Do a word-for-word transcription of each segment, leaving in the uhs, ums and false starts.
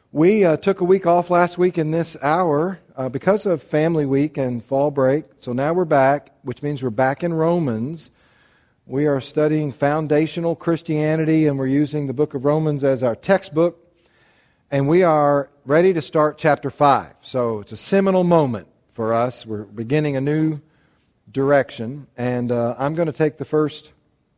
We uh, took a week off last week in this hour uh, because of family week and fall break. So now we're back, which means we're back in Romans. We are studying foundational Christianity, and we're using the book of Romans as our textbook. And we are ready to start chapter five. So it's a seminal moment for us. We're beginning a new direction. And uh, I'm going to take the first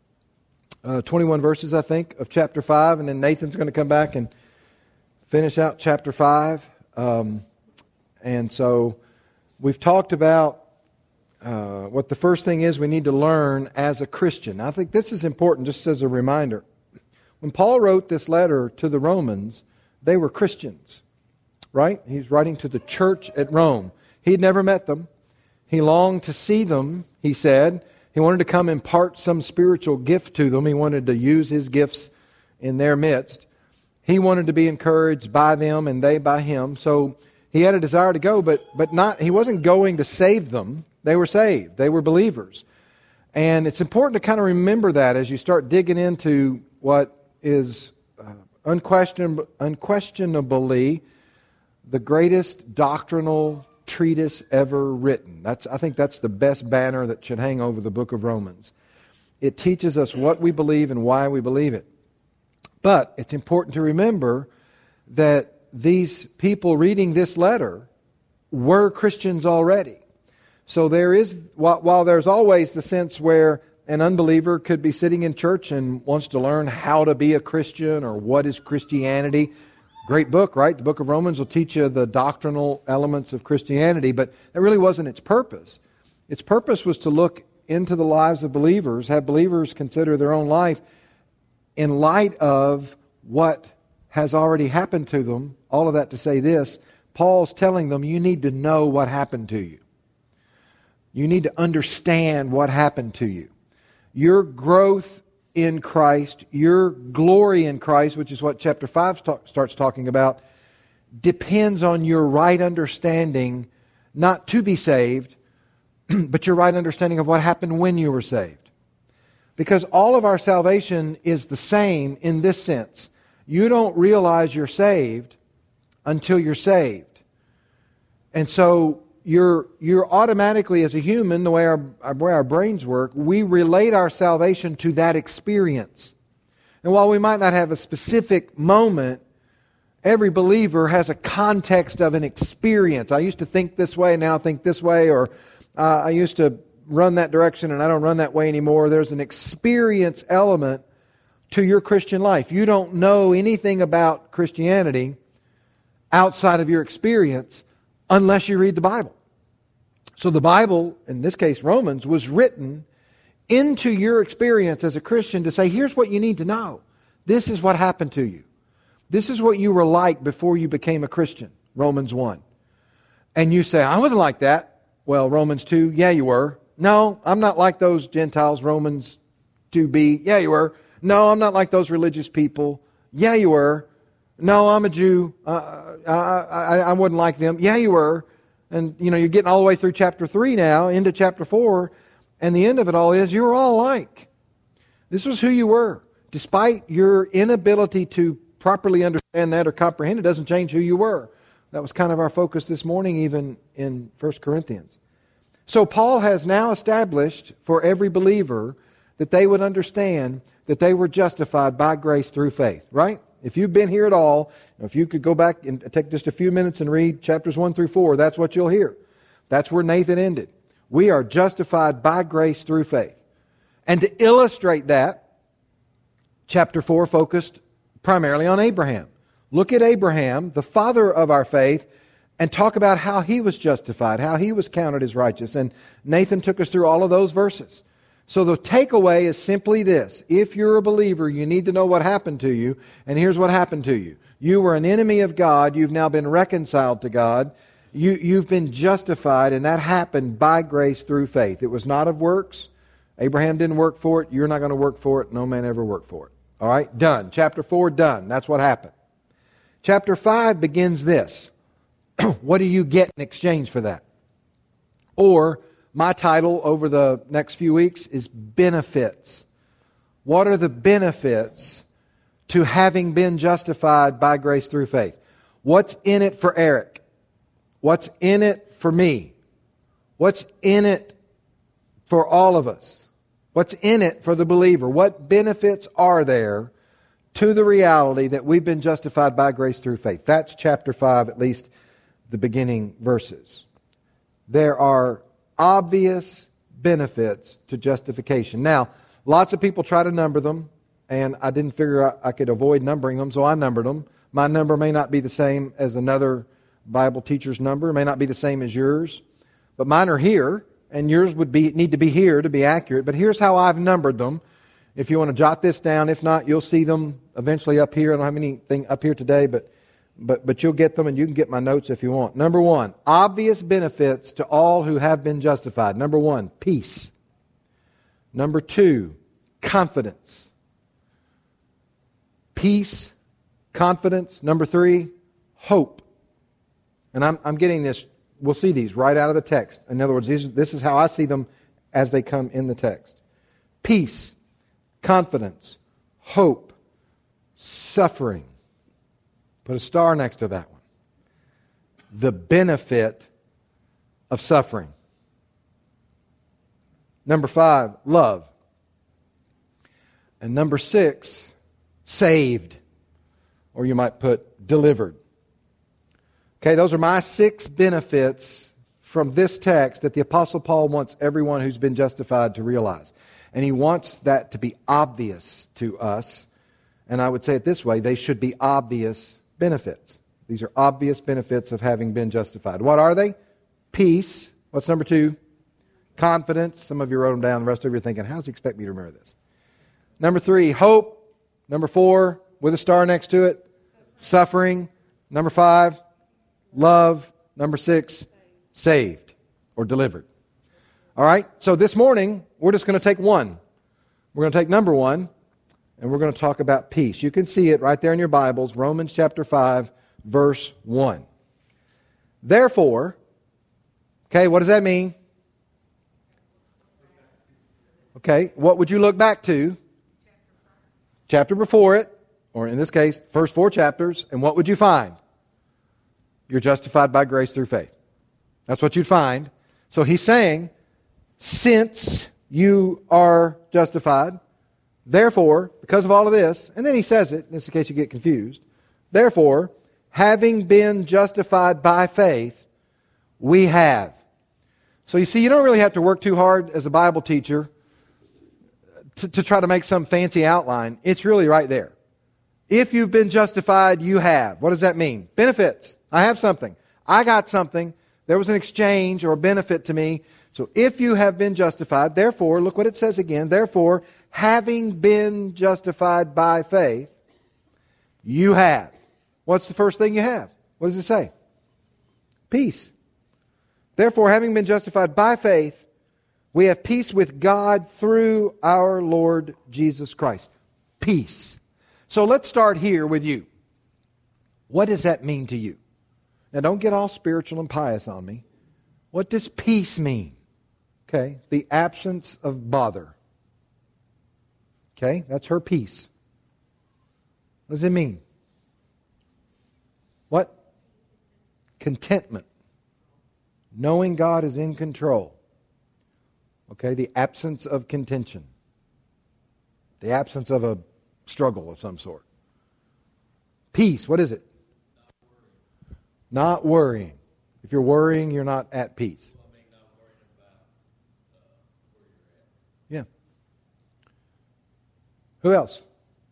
uh, twenty-one verses, I think, of chapter five. And then Nathan's going to come back and finish out chapter five. Um, and so we've talked about uh, what the first thing is we need to learn as a Christian. I think this is important just as a reminder. When Paul wrote this letter to the Romans, they were Christians, right? He's writing to the church at Rome. He'd never met them. He longed to see them, he said. He wanted to come impart some spiritual gift to them. He wanted to use his gifts in their midst. He wanted to be encouraged by them and they by him. So he had a desire to go, but but not. He wasn't going to save them. They were saved. They were believers. And it's important to kind of remember that as you start digging into what is uh, unquestion, unquestionably the greatest doctrinal treatise ever written. That's I think that's the best banner that should hang over the book of Romans. It teaches us what we believe and why we believe it. But it's important to remember that these people reading this letter were Christians already. So there is, while there's always the sense where an unbeliever could be sitting in church and wants to learn how to be a Christian or what is Christianity. Great book, right? The book of Romans will teach you the doctrinal elements of Christianity, but that really wasn't its purpose. Its purpose was to look into the lives of believers, have believers consider their own life in light of what has already happened to them. All of that to say this, Paul's telling them you need to know what happened to you. You need to understand what happened to you. Your growth in Christ, your glory in Christ, which is what chapter five st- starts talking about, depends on your right understanding, not to be saved, but your right understanding of what happened when you were saved. Because all of our salvation is the same in this sense. You don't realize you're saved until you're saved. And so you're you're automatically, as a human, the way our, our, way our brains work, we relate our salvation to that experience. And while we might not have a specific moment, every believer has a context of an experience. I used to think this way, now I think this way, or uh, I used to run that direction and I don't run that way anymore. There's an experience element to your Christian life. You don't know anything about Christianity outside of your experience unless you read the Bible. So the Bible, in this case Romans, was written into your experience as a Christian to say, here's what you need to know. This is what happened to you. This is what you were like before you became a Christian, Romans one. And you say, I wasn't like that. Well, Romans two, yeah, you were. No, I'm not like those Gentiles, Romans two b. Yeah, you were. No, I'm not like those religious people. Yeah, you were. No, I'm a Jew. Uh, I, I, I wasn't like them. Yeah, you were. And, you know, you're getting all the way through chapter three now, into chapter four, and the end of it all is you're all alike. This was who you were. Despite your inability to properly understand that or comprehend, it doesn't change who you were. That was kind of our focus this morning, even in First Corinthians. So Paul has now established for every believer that they would understand that they were justified by grace through faith, right? If you've been here at all, if you could go back and take just a few minutes and read chapters one through four, that's what you'll hear. That's where Nathan ended. We are justified by grace through faith. And to illustrate that, chapter four focused primarily on Abraham. Look at Abraham, the father of our faith, and talk about how he was justified, how he was counted as righteous. And Nathan took us through all of those verses. So the takeaway is simply this. If you're a believer, you need to know what happened to you. And here's what happened to you. You were an enemy of God. You've now been reconciled to God. You, you've been justified, and that happened by grace through faith. It was not of works. Abraham didn't work for it. You're not going to work for it. No man ever worked for it. All right? Done. Chapter four, done. That's what happened. Chapter five begins this. What do you get in exchange for that? Or, my title over the next few weeks is benefits. What are the benefits to having been justified by grace through faith? What's in it for Eric? What's in it for me? What's in it for all of us? What's in it for the believer? What benefits are there to the reality that we've been justified by grace through faith? That's chapter five, at least the beginning verses. There are obvious benefits to justification. Now, lots of people try to number them, and I didn't figure I could avoid numbering them, so I numbered them. My number may not be the same as another Bible teacher's number. It may not be the same as yours. But mine are here, and yours would be need to be here to be accurate. But here's how I've numbered them. If you want to jot this down, if not, you'll see them eventually up here. I don't have anything up here today, but but but you'll get them, and you can get my notes if you want. Number one, obvious benefits to all who have been justified. Number one, peace. Number two, confidence. Peace, confidence. Number three, hope. And I'm, I'm getting this, we'll see these right out of the text. In other words, these, this is how I see them as they come in the text. Peace, confidence, hope, suffering. Put a star next to that one. The benefit of suffering. Number five, love. And number six, saved. Or you might put delivered. Okay, those are my six benefits from this text that the Apostle Paul wants everyone who's been justified to realize. And he wants that to be obvious to us. And I would say it this way, they should be obvious benefits. These are obvious benefits of having been justified. What are they? Peace. What's number two? Confidence. Some of you wrote them down. The rest of you are thinking, how does he expect me to remember this? Number three, hope. Number four, with a star next to it, suffering. Number five, love. Number six, saved or delivered. All right, so this morning, we're just going to take one. We're going to take number one, and we're going to talk about peace. You can see it right there in your Bibles, Romans chapter five, verse one. Therefore, okay, what does that mean? Okay, what would you look back to? Chapter before it, or in this case, first four chapters, and what would you find? You're justified by grace through faith. That's what you'd find. So he's saying, since you are justified, therefore, because of all of this, and then he says it, just in case you get confused, therefore, having been justified by faith, we have. So you see, you don't really have to work too hard as a Bible teacher to, to try to make some fancy outline. It's really right there. If you've been justified, you have. What does that mean? Benefits. I have something. I got something. There was an exchange or a benefit to me. So if you have been justified, therefore, look what it says again, therefore, having been justified by faith, you have. What's the first thing you have? What does it say? Peace. Therefore, having been justified by faith, we have peace with God through our Lord Jesus Christ. Peace. So let's start here with you. What does that mean to you? Now don't get all spiritual and pious on me. What does peace mean? Okay, the absence of bother. Okay, that's her peace. What does it mean? What? Contentment. Knowing God is in control. Okay, the absence of contention. The absence of a struggle of some sort. Peace, what is it? Not worrying. If you're worrying, you're not at peace. Yeah. Who else?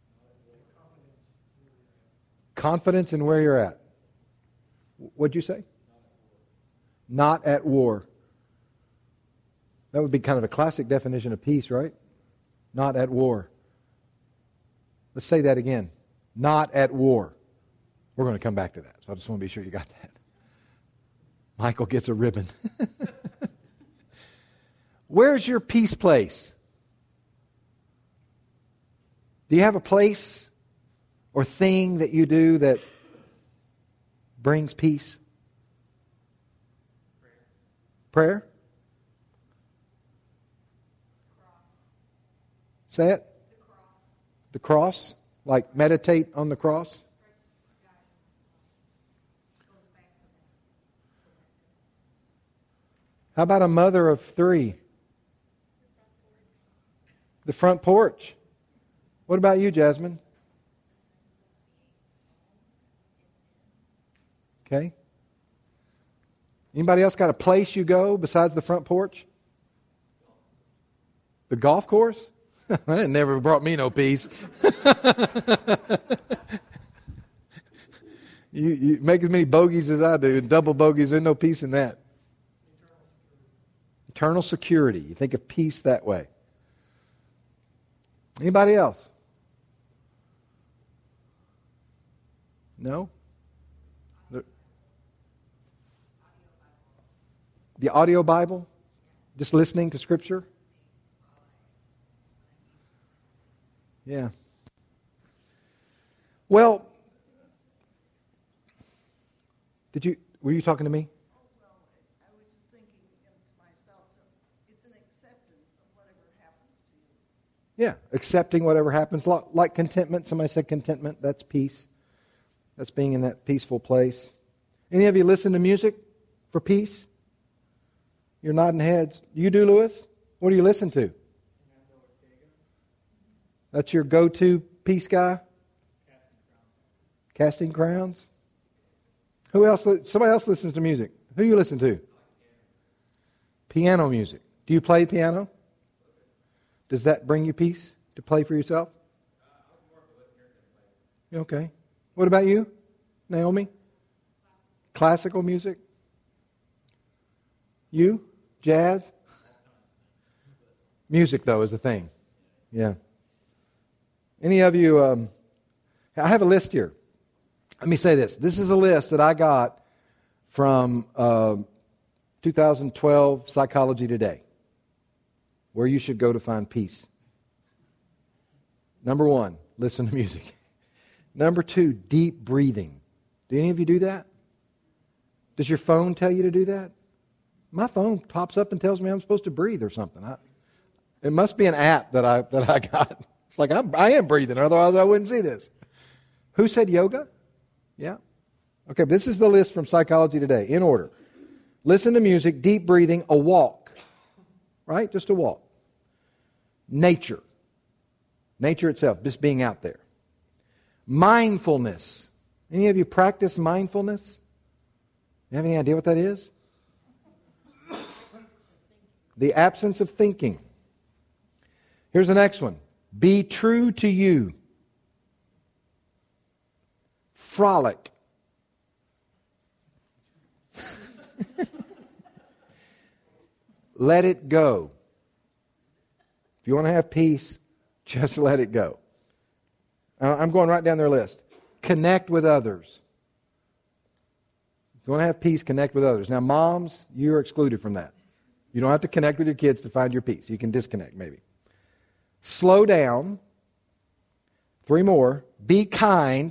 Confidence in where you're at. What'd you say? Not at war. That would be kind of a classic definition of peace, right? Not at war. Let's say that again. Not at war. We're going to come back to that. So I just want to be sure you got that. Michael gets a ribbon. Where's your peace place? Do you have a place or thing that you do that brings peace? Prayer? Prayer? Say it. The cross. The cross? Like meditate on the cross? How about a mother of three? The front porch. What about you, Jasmine? Okay. Anybody else got a place you go besides the front porch? The golf course? That never brought me no peace. you, you make as many bogeys as I do, double bogeys, there's no peace in that. Eternal security. You think of peace that way. Anybody else? No? The, the audio Bible? Just listening to Scripture? Yeah. Well, did you, were you talking to me? Oh, well, I was just thinking to myself, it's an acceptance of whatever happens to you. Yeah, accepting whatever happens. Like contentment. Somebody said contentment. That's peace. That's being in that peaceful place. Any of you listen to music for peace? You're nodding heads. You do, Lewis? What do you listen to? That's your go-to peace guy? Casting Crowns. Who else? Somebody else listens to music. Who you listen to? Piano music. Do you play piano? Does that bring you peace to play for yourself? Okay. What about you, Naomi? Classical music? You? Jazz? Music, though, is the thing. Yeah. Any of you, um, I have a list here. Let me say this. This is a list that I got from uh, two thousand twelve Psychology Today, where you should go to find peace. Number one, listen to music. Number two, deep breathing. Do any of you do that? Does your phone tell you to do that? My phone pops up and tells me I'm supposed to breathe or something. I, it must be an app that I that I got. It's like I'm, I am breathing, otherwise I wouldn't see this. Who said yoga? Yeah. Okay, this is the list from Psychology Today, in order. Listen to music, deep breathing, a walk. Right? Just a walk. Nature. Nature itself, just being out there. Mindfulness. Any of you practice mindfulness? You have any idea what that is? The absence of thinking. Here's the next one. Be true to you. Frolic. Let it go. If you want to have peace, just let it go. I'm going right down their list. Connect with others. If you want to have peace, connect with others. Now, moms, you're excluded from that. You don't have to connect with your kids to find your peace. You can disconnect, maybe. Slow down. Three more. Be kind.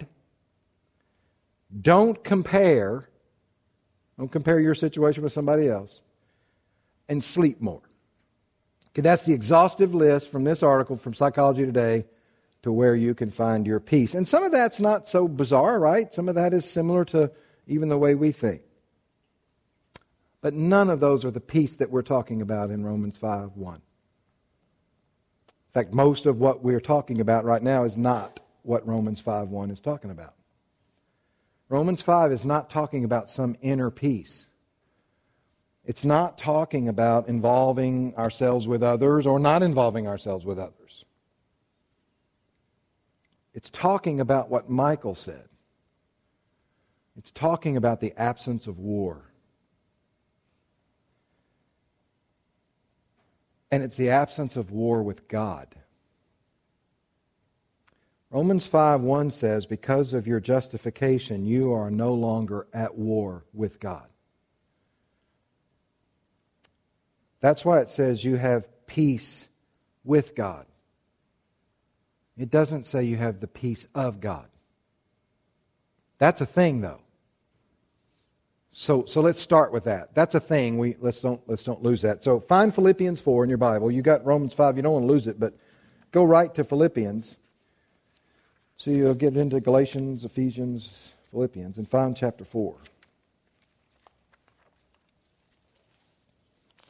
Don't compare. Don't compare your situation with somebody else. And sleep more. Okay, that's the exhaustive list from this article from Psychology Today to where you can find your peace. And some of that's not so bizarre, right? Some of that is similar to even the way we think. But none of those are the peace that we're talking about in Romans five one. In fact, most of what we're talking about right now is not what Romans five one is talking about. Romans five is not talking about some inner peace. It's not talking about involving ourselves with others or not involving ourselves with others. It's talking about what Michael said. It's talking about the absence of war. And it's the absence of war with God. Romans five one says, because of your justification, you are no longer at war with God. That's why it says you have peace with God. It doesn't say you have the peace of God. That's a thing, though. So, so let's start with that. That's a thing. We let's don't let's don't lose that. So find Philippians four in your Bible. You got Romans five. You don't want to lose it, but go right to Philippians. So you'll get into Galatians, Ephesians, Philippians, and find chapter four.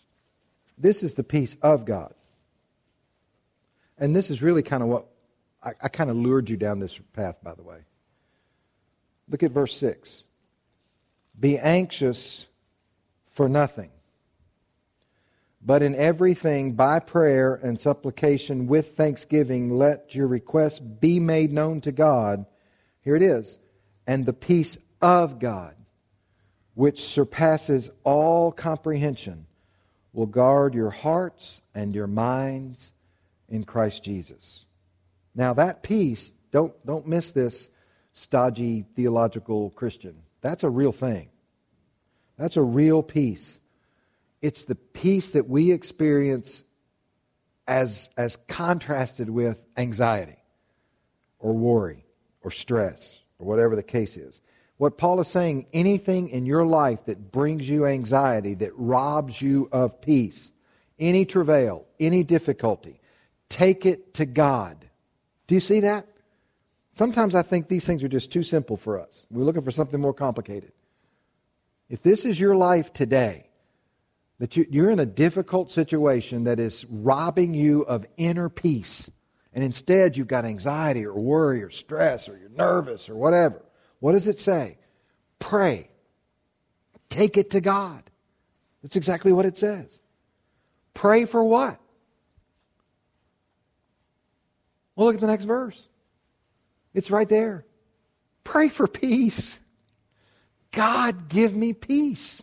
This is the peace of God. And this is really kind of what, I, I kind of lured you down this path, by the way. Look at verse six. Be anxious for nothing, but in everything by prayer and supplication with thanksgiving let your requests be made known to God. Here it is. And the peace of God, which surpasses all comprehension, will guard your hearts and your minds in Christ Jesus. Now that peace, don't, don't miss this, stodgy theological Christian. That's a real thing. That's a real peace. It's the peace that we experience as, as contrasted with anxiety or worry or stress or whatever the case is. What Paul is saying, anything in your life that brings you anxiety, that robs you of peace, any travail, any difficulty, take it to God. Do you see that? Sometimes I think these things are just too simple for us. We're looking for something more complicated. If this is your life today, that you, you're in a difficult situation that is robbing you of inner peace, and instead you've got anxiety or worry or stress or you're nervous or whatever, what does it say? Pray. Take it to God. That's exactly what it says. Pray for what? Well, look at the next verse. It's right there. Pray for peace. God, give me peace.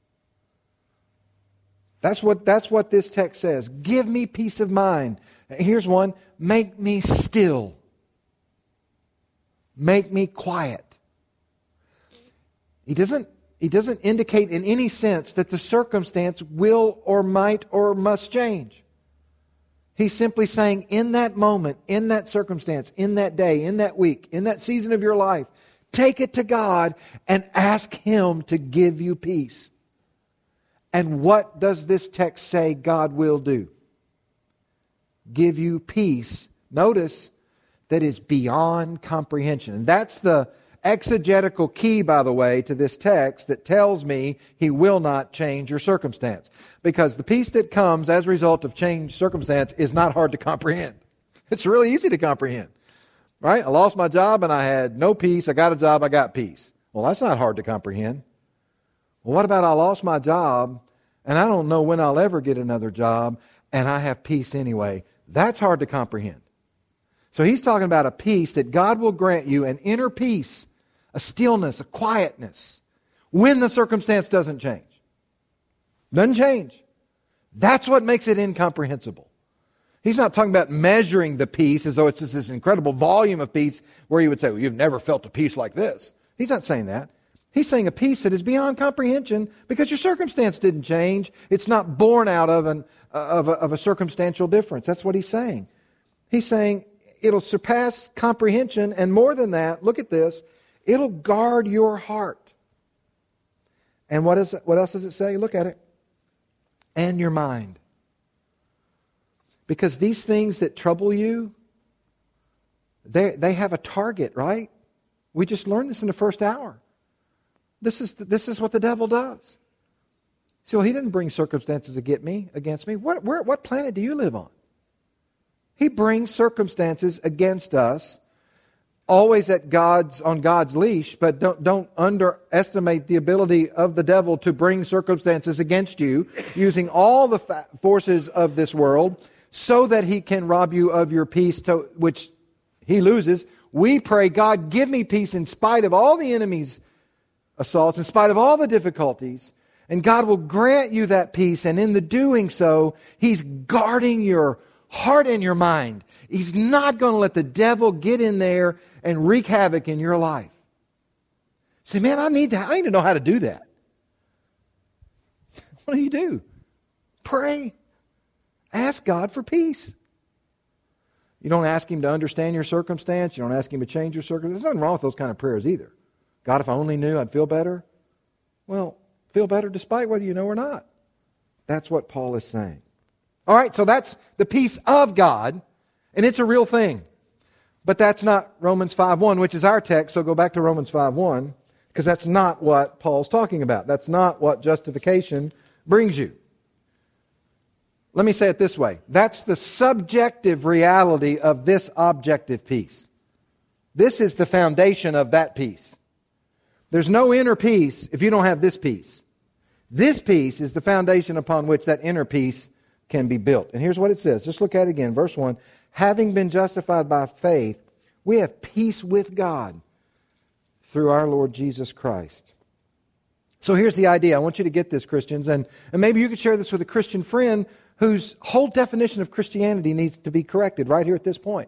That's what, that's what this text says. Give me peace of mind. Here's one. Make me still. Make me quiet. He doesn't, he doesn't indicate in any sense that the circumstance will or might or must change. He's simply saying in that moment, in that circumstance, in that day, in that week, in that season of your life, take it to God and ask Him to give you peace. And what does this text say God will do? Give you peace. Notice that is beyond comprehension. And that's the exegetical key, by the way, to this text that tells me He will not change your circumstance. Because the peace that comes as a result of changed circumstance is not hard to comprehend. It's really easy to comprehend. Right? I lost my job and I had no peace. I got a job, I got peace. Well, that's not hard to comprehend. Well, what about I lost my job and I don't know when I'll ever get another job and I have peace anyway? That's hard to comprehend. So he's talking about a peace that God will grant you, an inner peace, a stillness, a quietness, when the circumstance doesn't change. Doesn't change. That's what makes it incomprehensible. He's not talking about measuring the peace as though it's just this incredible volume of peace where you would say, well, you've never felt a peace like this. He's not saying that. He's saying a peace that is beyond comprehension because your circumstance didn't change. It's not born out of, an, of, a, of a circumstantial difference. That's what he's saying. He's saying it'll surpass comprehension, and more than that, look at this, it'll guard your heart. And what is it, what else does it say? Look at it. And your mind. Because these things that trouble you, they, they have a target, right? We just learned this in the first hour. This is, this is what the devil does. So he didn't bring circumstances to get me, against me. What, where, what planet do you live on? He brings circumstances against us, always at God's, on God's leash, but don't, don't underestimate the ability of the devil to bring circumstances against you, using all the fa- forces of this world, so that he can rob you of your peace, to, which he loses. We pray, God, give me peace in spite of all the enemy's assaults, in spite of all the difficulties. And God will grant you that peace. And in the doing so, He's guarding your heart and your mind. He's not going to let the devil get in there and wreak havoc in your life. Say, man, I need that. I need to know how to do that. What do you do? Pray. Ask God for peace. You don't ask Him to understand your circumstance. You don't ask Him to change your circumstance. There's nothing wrong with those kind of prayers either. God, if I only knew, I'd feel better. Well, feel better despite whether you know or not. That's what Paul is saying. All right, so that's the peace of God, and it's a real thing. But that's not Romans five one, which is our text, so go back to Romans five one, because that's not what Paul's talking about. That's not what justification brings you. let me say it this way. That's the subjective reality of this objective peace. This is the foundation of that peace. There's no inner peace if you don't have this peace. This peace is the foundation upon which that inner peace can be built. And here's what it says. Just look at it again. Verse one. Having been justified by faith, we have peace with God through our Lord Jesus Christ. So here's the idea. I want you to get this, Christians, and, and maybe you could share this with a Christian friend whose whole definition of Christianity needs to be corrected right here at this point.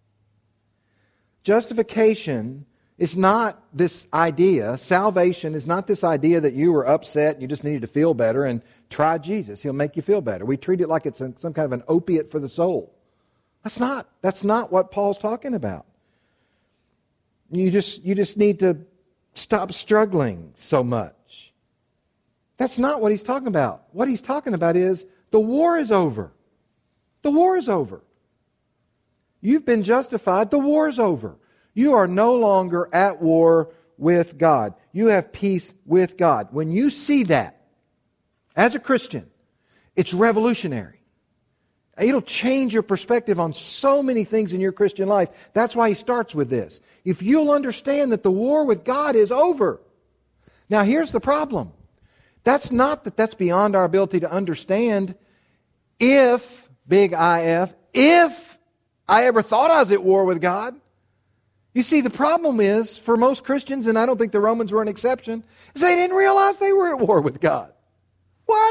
Justification is not this idea. Salvation is not this idea that you were upset and you just needed to feel better and try Jesus. He'll make you feel better. We treat it like it's some kind of an opiate for the soul. That's not. That's not what Paul's talking about. You just, you just need to stop struggling so much. That's not what he's talking about. What he's talking about is the war is over. The war is over. You've been justified. The war is over. You are no longer at war with God. You have peace with God. When you see that, as a Christian, it's revolutionary. It'll change your perspective on so many things in your Christian life. That's why he starts with this. If you'll understand that the war with God is over. Now here's the problem. That's not that that's beyond our ability to understand. If, big I F, if I ever thought I was at war with God. You see, the problem is, for most Christians, and I don't think the Romans were an exception, is they didn't realize they were at war with God. What?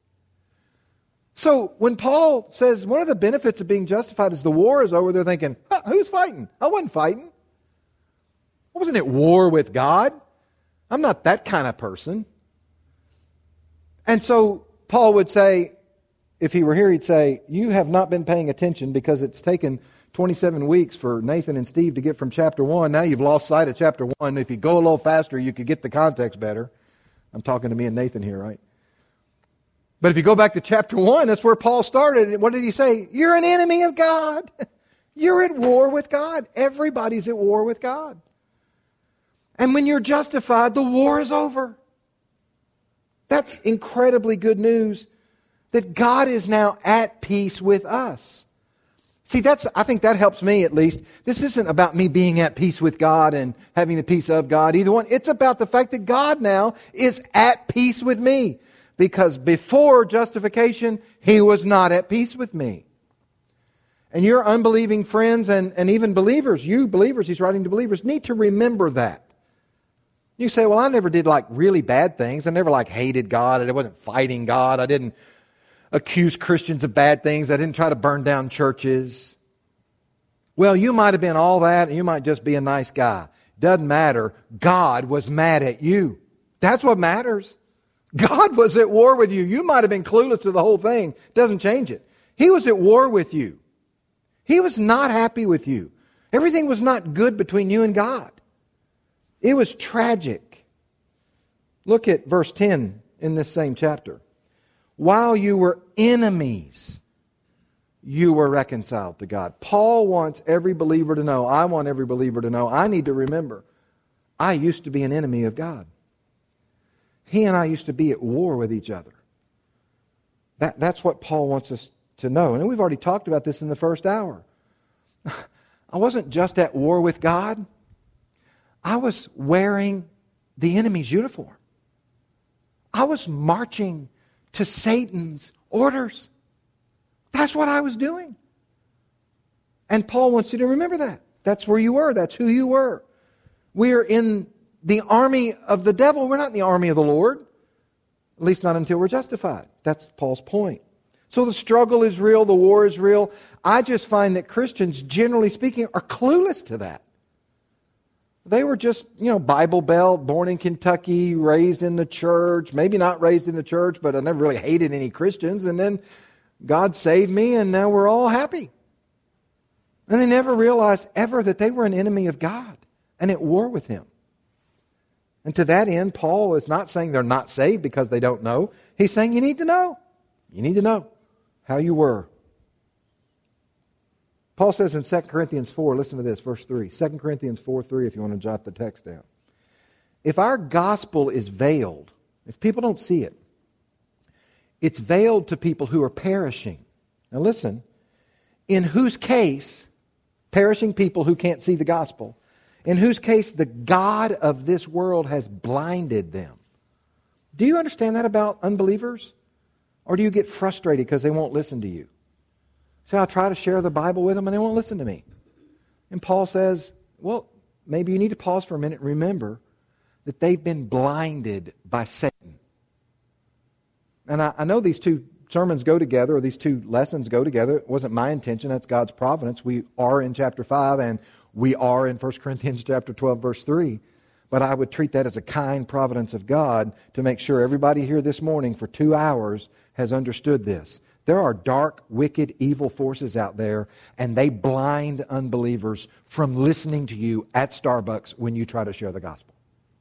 So when Paul says one of the benefits of being justified is the war is over, they're thinking, huh, who's fighting? I wasn't fighting. I wasn't at war with God. I'm not that kind of person. And so Paul would say, if he were here, he'd say, you have not been paying attention because it's taken twenty-seven weeks for Nathan and Steve to get from chapter one. Now you've lost sight of chapter one. If you go a little faster, you could get the context better. I'm talking to me and Nathan here, right? But if you go back to chapter one, that's where Paul started. What did he say? You're an enemy of God. You're at war with God. Everybody's at war with God. And when you're justified, the war is over. That's incredibly good news that God is now at peace with us. See, that's, I think that helps me at least. This isn't about me being at peace with God and having the peace of God, either one. It's about the fact that God now is at peace with me. Because before justification, He was not at peace with me. And your unbelieving friends and, and even believers, you believers, he's writing to believers, need to remember that. You say, well, I never did like really bad things. I never like hated God. I wasn't fighting God. I didn't accuse Christians of bad things. I didn't try to burn down churches. Well, you might have been all that and you might just be a nice guy. Doesn't matter. God was mad at you. That's what matters. God was at war with you. You might have been clueless to the whole thing. Doesn't change it. He was at war with you. He was not happy with you. Everything was not good between you and God. It was tragic. Look at verse ten in this same chapter. While you were enemies, you were reconciled to God. Paul wants every believer to know, I want every believer to know, I need to remember, I used to be an enemy of God. He and I used to be at war with each other. That, that's what Paul wants us to know. And we've already talked about this in the first hour. I wasn't just at war with God. I was wearing the enemy's uniform. I was marching to Satan's orders. That's what I was doing. And Paul wants you to remember that. That's where you were. That's who you were. We are in the army of the devil. We're not in the army of the Lord. At least not until we're justified. That's Paul's point. So the struggle is real. The war is real. I just find that Christians, generally speaking, are clueless to that. They were just, you know, Bible Belt, born in Kentucky, raised in the church. Maybe not raised in the church, but I never really hated any Christians. And then God saved me and now we're all happy. And they never realized ever that they were an enemy of God and at war with Him. And to that end, Paul is not saying they're not saved because they don't know. He's saying you need to know. You need to know how you were. Paul says in Second Corinthians four, listen to this, verse three. Second Corinthians four three, if you want to jot the text down. If our gospel is veiled, if people don't see it, It's veiled to people who are perishing. Now listen, in whose case, perishing people who can't see the gospel, in whose case the God of this world has blinded them. Do you understand that about unbelievers? Or do you get frustrated because they won't listen to you? See, I try to share the Bible with them and they won't listen to me. And Paul says, well, maybe you need to pause for a minute and remember that they've been blinded by Satan. And I, I know these two sermons go together, or these two lessons go together. It wasn't my intention. That's God's providence. We are in chapter five, and we are in First Corinthians chapter twelve, verse three. But I would treat that as a kind providence of God to make sure everybody here this morning for two hours has understood this. There are dark, wicked, evil forces out there, and they blind unbelievers from listening to you at Starbucks when you try to share the gospel.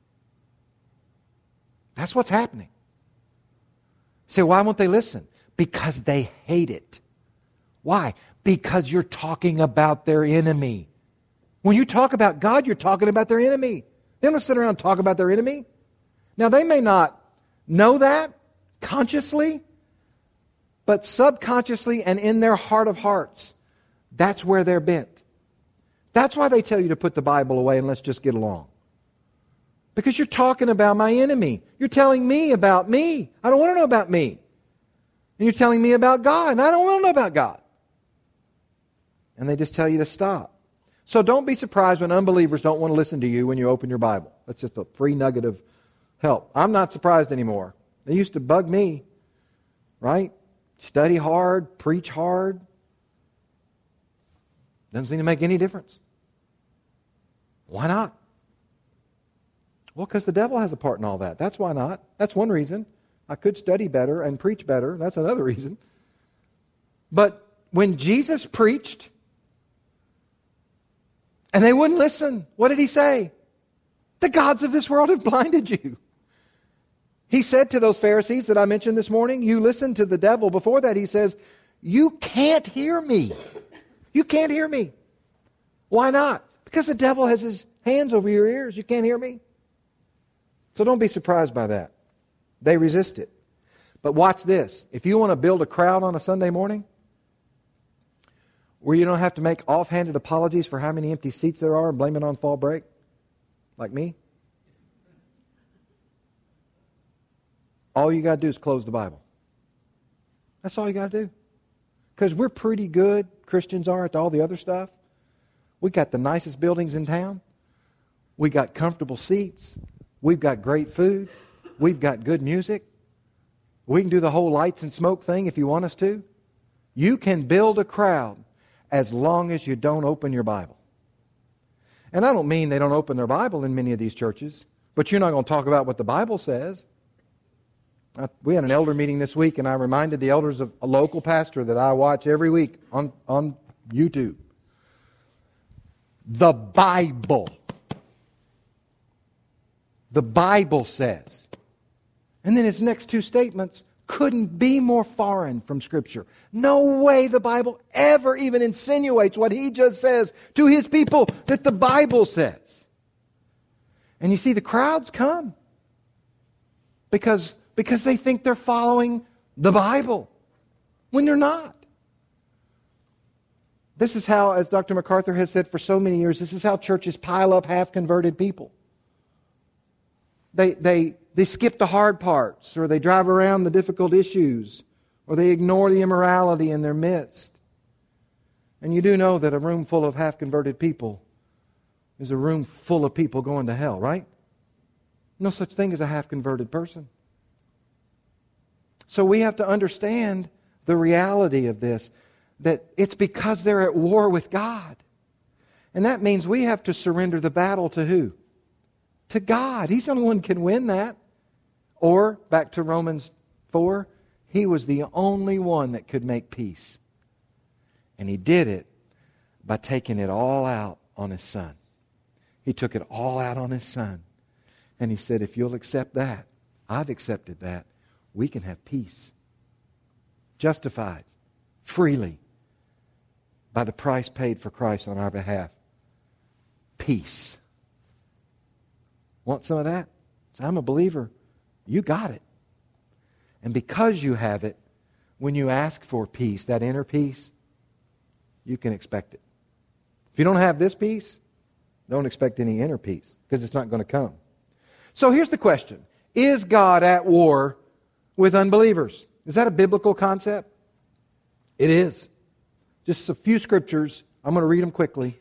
That's what's happening. You say, why won't they listen? Because they hate it. Why? Because you're talking about their enemy. When you talk about God, you're talking about their enemy. They don't sit around and talk about their enemy. Now, they may not know that consciously, but subconsciously and in their heart of hearts, that's where they're bent. That's why they tell you to put the Bible away and let's just get along. Because you're talking about my enemy. You're telling me about me. I don't want to know about me. And you're telling me about God, and I don't want to know about God. And they just tell you to stop. So don't be surprised when unbelievers don't want to listen to you when you open your Bible. That's just a free nugget of help. I'm not surprised anymore. They used to bug me, right? Study hard, preach hard. Doesn't seem to make any difference. Why not? Well, because the devil has a part in all that. That's why not. That's one reason. I could study better and preach better. That's another reason. But when Jesus preached and they wouldn't listen, what did he say? The gods of this world have blinded you. He said to those Pharisees that I mentioned this morning, you listened to the devil. Before that, he says, you can't hear me. You can't hear me. Why not? Because the devil has his hands over your ears. You can't hear me. So don't be surprised by that. They resist it. But watch this. If you want to build a crowd on a Sunday morning where you don't have to make offhanded apologies for how many empty seats there are and blame it on fall break, like me, all you got to do is close the Bible. That's all you got to do. Because we're pretty good, Christians are, at all the other stuff. We got the nicest buildings in town. We got comfortable seats. We've got great food. We've got good music. We can do the whole lights and smoke thing if you want us to. You can build a crowd as long as you don't open your Bible. And I don't mean they don't open their Bible in many of these churches, but you're not going to talk about what the Bible says. I, we had an elder meeting this week, and I reminded the elders of a local pastor that I watch every week on, on YouTube. The Bible. The Bible says. And then his next two statements couldn't be more foreign from Scripture. No way the Bible ever even insinuates what he just says to his people that the Bible says. And you see, the crowds come because, because they think they're following the Bible when they're not. This is how, as Doctor MacArthur has said for so many years, this is how churches pile up half-converted people. They, they, they skip the hard parts, or they drive around the difficult issues, or they ignore the immorality in their midst. And you do know that a room full of half-converted people is a room full of people going to hell, right? No such thing as a half-converted person. So we have to understand the reality of this, that it's because they're at war with God. And that means we have to surrender the battle to who? To God. He's the only one who can win that. Or, back to Romans four, He was the only one that could make peace. And He did it by taking it all out on His Son. He took it all out on His Son. And He said, if you'll accept that, I've accepted that, we can have peace. Justified freely by the price paid for Christ on our behalf. Peace. Want some of that? I'm a believer. You got it. And because you have it, when you ask for peace, that inner peace, you can expect it. If you don't have this peace, don't expect any inner peace, because it's not going to come. So here's the question. Is God at war with unbelievers? Is that a biblical concept? It is. Just a few scriptures. I'm going to read them quickly.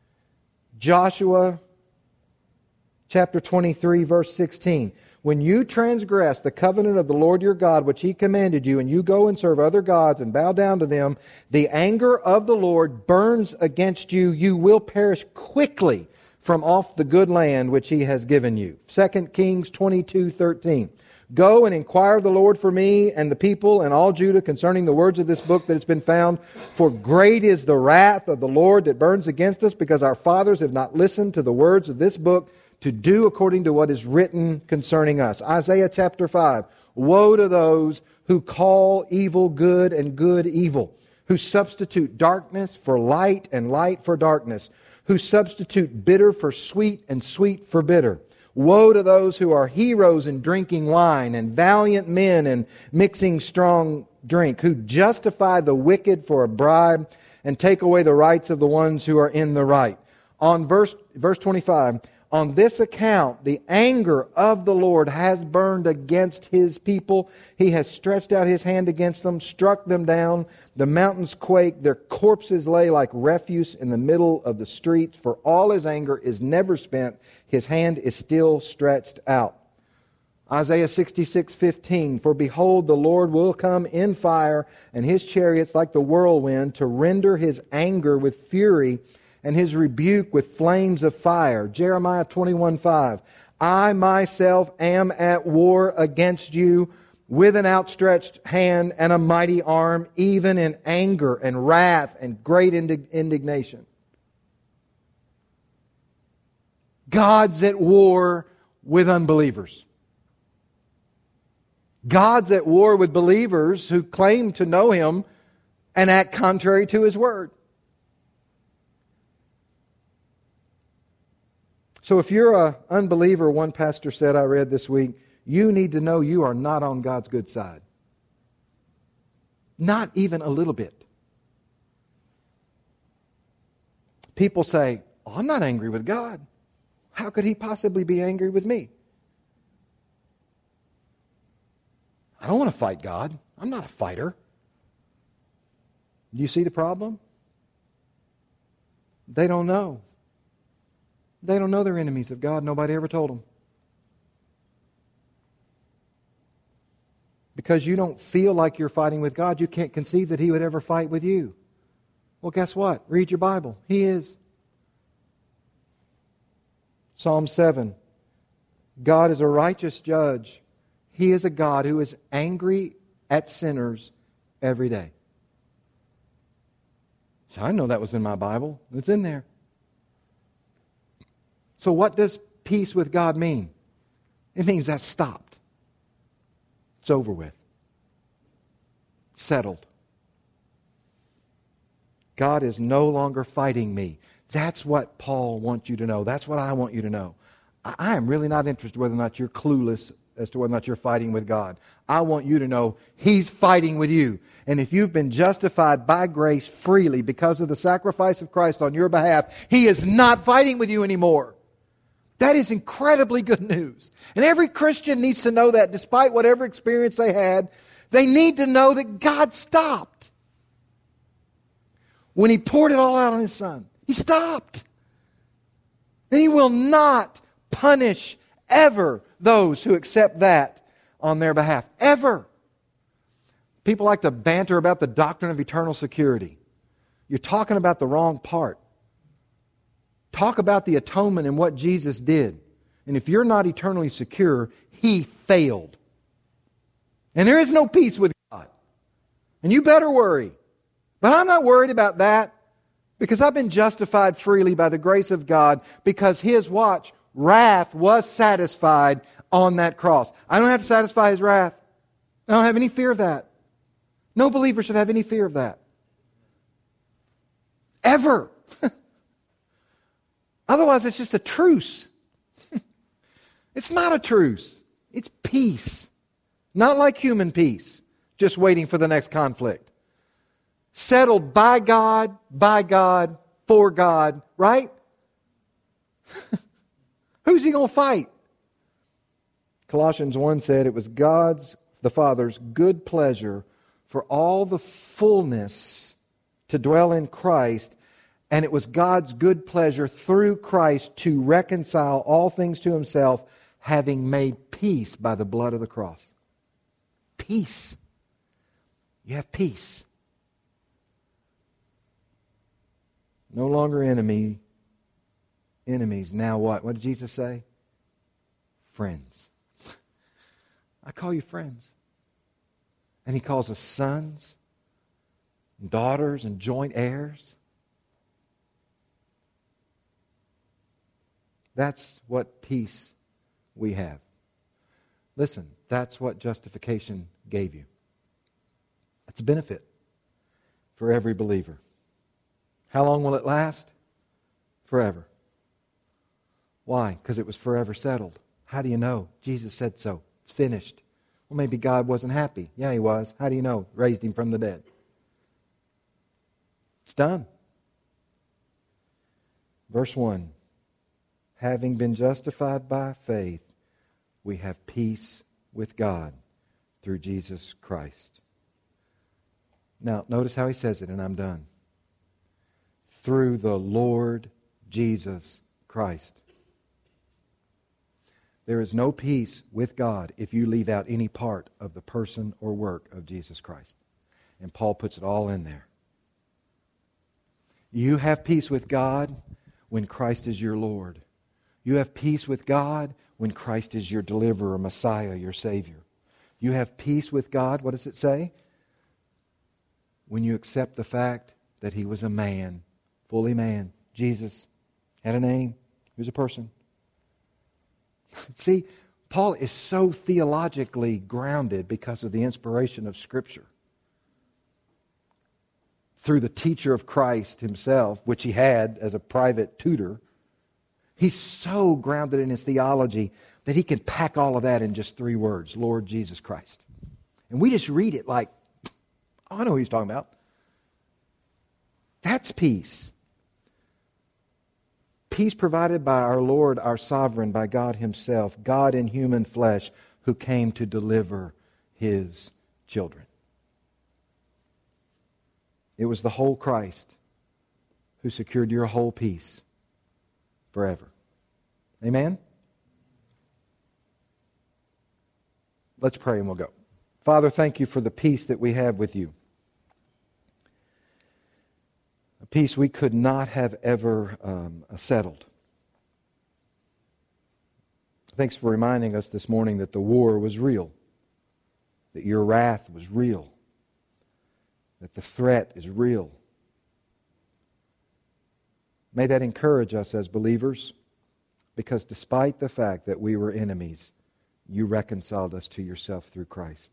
Joshua chapter twenty-three, verse sixteen. When you transgress the covenant of the Lord your God, which He commanded you, and you go and serve other gods and bow down to them, the anger of the Lord burns against you. You will perish quickly from off the good land which He has given you. Second Kings twenty-two, thirteen. Go and inquire of the Lord for me and the people and all Judah concerning the words of this book that has been found. For great is the wrath of the Lord that burns against us, because our fathers have not listened to the words of this book to do according to what is written concerning us. Isaiah chapter five. Woe to those who call evil good and good evil, who substitute darkness for light and light for darkness, who substitute bitter for sweet and sweet for bitter. Woe to those who are heroes in drinking wine and valiant men in mixing strong drink, who justify the wicked for a bribe and take away the rights of the ones who are in the right. On verse, verse twenty-five, on this account, the anger of the Lord has burned against His people. He has stretched out His hand against them, struck them down. The mountains quake. Their corpses lay like refuse in the middle of the streets. For all His anger is never spent. His hand is still stretched out. Isaiah sixty-six, fifteen. For behold, the Lord will come in fire, and His chariots like the whirlwind, to render His anger with fury, and His rebuke with flames of fire. Jeremiah twenty-one, five. I myself am at war against you with an outstretched hand and a mighty arm, even in anger and wrath and great indignation. God's at war with unbelievers. God's at war with believers who claim to know Him and act contrary to His Word. So if you're an unbeliever, one pastor said, I read this week, you need to know you are not on God's good side. Not even a little bit. People say, oh, I'm not angry with God. How could He possibly be angry with me? I don't want to fight God. I'm not a fighter. Do you see the problem? They don't know. They don't know they're enemies of God. Nobody ever told them. Because you don't feel like you're fighting with God, you can't conceive that He would ever fight with you. Well, guess what? Read your Bible. He is. Psalm seven. God is a righteous judge. He is a God who is angry at sinners every day. So I know that was in my Bible. It's in there. So what does peace with God mean? It means that's stopped. It's over with. Settled. God is no longer fighting me. That's what Paul wants you to know. That's what I want you to know. I am really not interested whether or not you're clueless as to whether or not you're fighting with God. I want you to know He's fighting with you. And if you've been justified by grace freely because of the sacrifice of Christ on your behalf, He is not fighting with you anymore. That is incredibly good news. And every Christian needs to know that despite whatever experience they had, they need to know that God stopped. When He poured it all out on His Son, He stopped. And He will not punish ever those who accept that on their behalf. Ever. People like to banter about the doctrine of eternal security. You're talking about the wrong part. Talk about the atonement and what Jesus did. And if you're not eternally secure, He failed. And there is no peace with God. And you better worry. But I'm not worried about that because I've been justified freely by the grace of God because His, watch, wrath was satisfied on that cross. I don't have to satisfy His wrath. I don't have any fear of that. No believer should have any fear of that. Ever. Otherwise, it's just a truce. It's not a truce. It's peace. Not like human peace, just waiting for the next conflict. Settled by God, by God, for God, right? Who's he going to fight? Colossians one said it was God's, the Father's, good pleasure for all the fullness to dwell in Christ, and it was God's good pleasure through Christ to reconcile all things to Himself, having made peace by the blood of the cross. Peace. You have peace. No longer enemy, enemies. Now what? What did Jesus say? Friends. I call you friends. And He calls us sons, and daughters, and joint heirs. That's what peace we have. Listen, that's what justification gave you. It's a benefit for every believer. How long will it last? Forever. Why? Because it was forever settled. How do you know? Jesus said so. It's finished. Well, maybe God wasn't happy. Yeah, He was. How do you know? Raised Him from the dead. It's done. Verse one. Having been justified by faith, we have peace with God through Jesus Christ. Now, notice how he says it, and I'm done. Through the Lord Jesus Christ. There is no peace with God if you leave out any part of the person or work of Jesus Christ. And Paul puts it all in there. You have peace with God when Christ is your Lord. You have peace with God when Christ is your deliverer, Messiah, your Savior. You have peace with God, what does it say? When you accept the fact that He was a man, fully man. Jesus had a name. He was a person. See, Paul is so theologically grounded because of the inspiration of Scripture. Through the teacher of Christ Himself, which he had as a private tutor, he's so grounded in his theology that he can pack all of that in just three words, Lord Jesus Christ. And we just read it like, oh, I know who he's talking about. That's peace. Peace provided by our Lord, our sovereign, by God Himself, God in human flesh, who came to deliver His children. It was the whole Christ who secured your whole peace forever. Amen? Let's pray and we'll go. Father, thank You for the peace that we have with You. A peace we could not have ever um, settled. Thanks for reminding us this morning that the war was real, that Your wrath was real, that the threat is real. May that encourage us as believers, because despite the fact that we were enemies, You reconciled us to Yourself through Christ.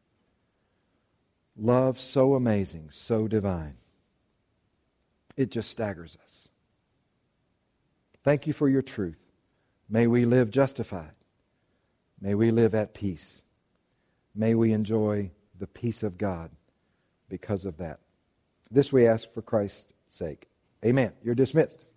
Love so amazing, so divine. It just staggers us. Thank You for Your truth. May we live justified. May we live at peace. May we enjoy the peace of God because of that. This we ask for Christ's sake. Amen. You're dismissed.